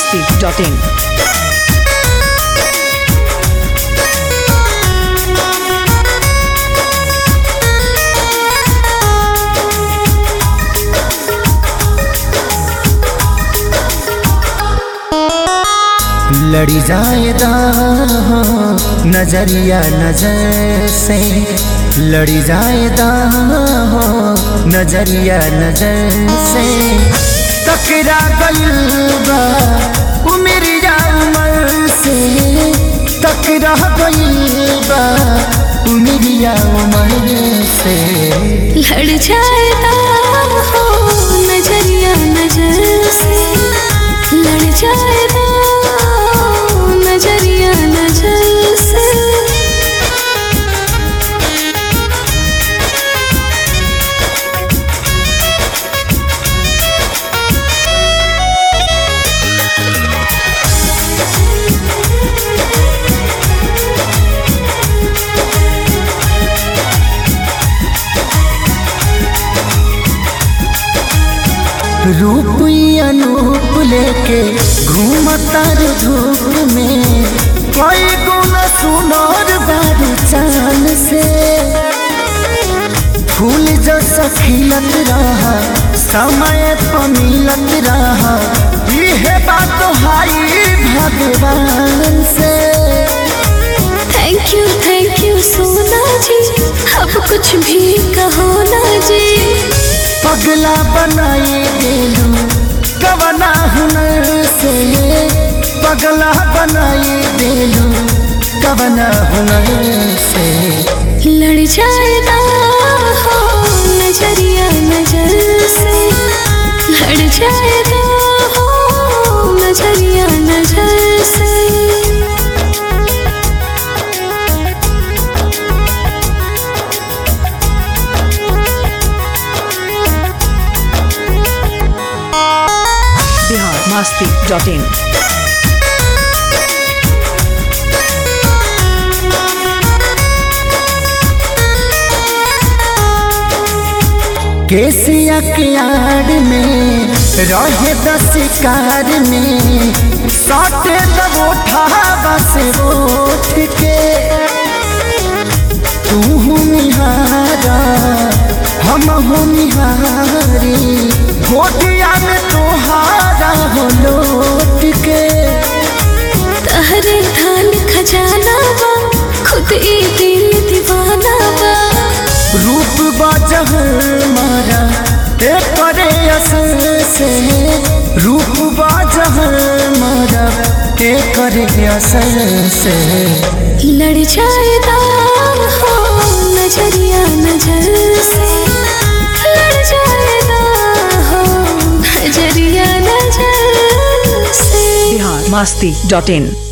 masti.in. लड़ी जाएदा नजरिया नजर से, लड़ी जाएदा नजरिया नजर से, टकरा गइल बा उमरिया उमर से, टकरा गइल बा उमरिया उमर से। लड़ जाएदा नजरिया नजर से, लड़ जाएदा नजरिया नजर से। रूप अनूप लेके घूमता धूप में, कोई गुण सुनोर बारू चाल से। फूल जैसा खिलत रहा समय पर मिलत रहा, यह बात हाई भगवान से। थैंक यू सोना जी, अब कुछ भी कहो ना जी। पगला बनाए देलू कवना हुनर से, पगला बनाए देलू कवना हुनर से। लड़ जाएदा नजरिया नजर से, लड़ जाएदा नजरिया नजर से। masti.in. केसिया के आड़ में रहे शिकार में, साटे तब उठा से उठ के। तू निहारा हम हो निहारी, गोटिया में तोहारा हो लौट के। तहरे धान खजाना बा, खुद ही दिल दीवाना बा। रूप बाजहर मारा एक करे असर से, रूप बाजहर मारा एक करे असर से। लड़ जाएदा नजरिया नजर से, लड़ जाएदा नजरिया नजर से। masti.in.